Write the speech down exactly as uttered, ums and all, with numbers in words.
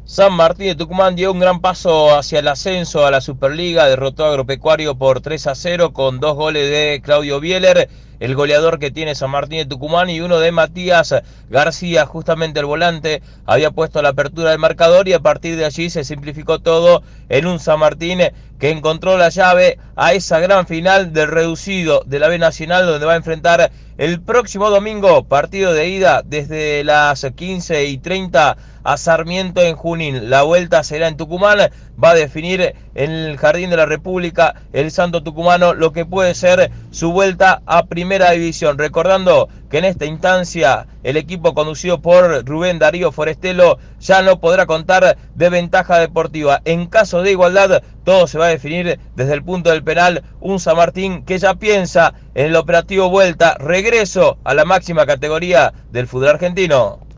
San Martín de Tucumán dio un gran paso hacia el ascenso a la Superliga, derrotó a Agropecuario por tres a cero con dos goles de Claudio Bieler, el goleador que tiene San Martín de Tucumán, y uno de Matías García, justamente el volante, había puesto la apertura del marcador y a partir de allí se simplificó todo en un San Martín que encontró la llave a esa gran final del reducido de la B Nacional, donde va a enfrentar el próximo domingo, partido de ida desde las quince y treinta a Sarmiento en Junín. La vuelta será en Tucumán, va a definir en el Jardín de la República el Santo Tucumano lo que puede ser su vuelta a Primera División. Recordando que en esta instancia el equipo conducido por Rubén Darío Forestelo ya no podrá contar de ventaja deportiva. En caso de igualdad, todo se va a definir desde el punto del penal. Un San Martín que ya piensa en el operativo vuelta, regreso a la máxima categoría del fútbol argentino.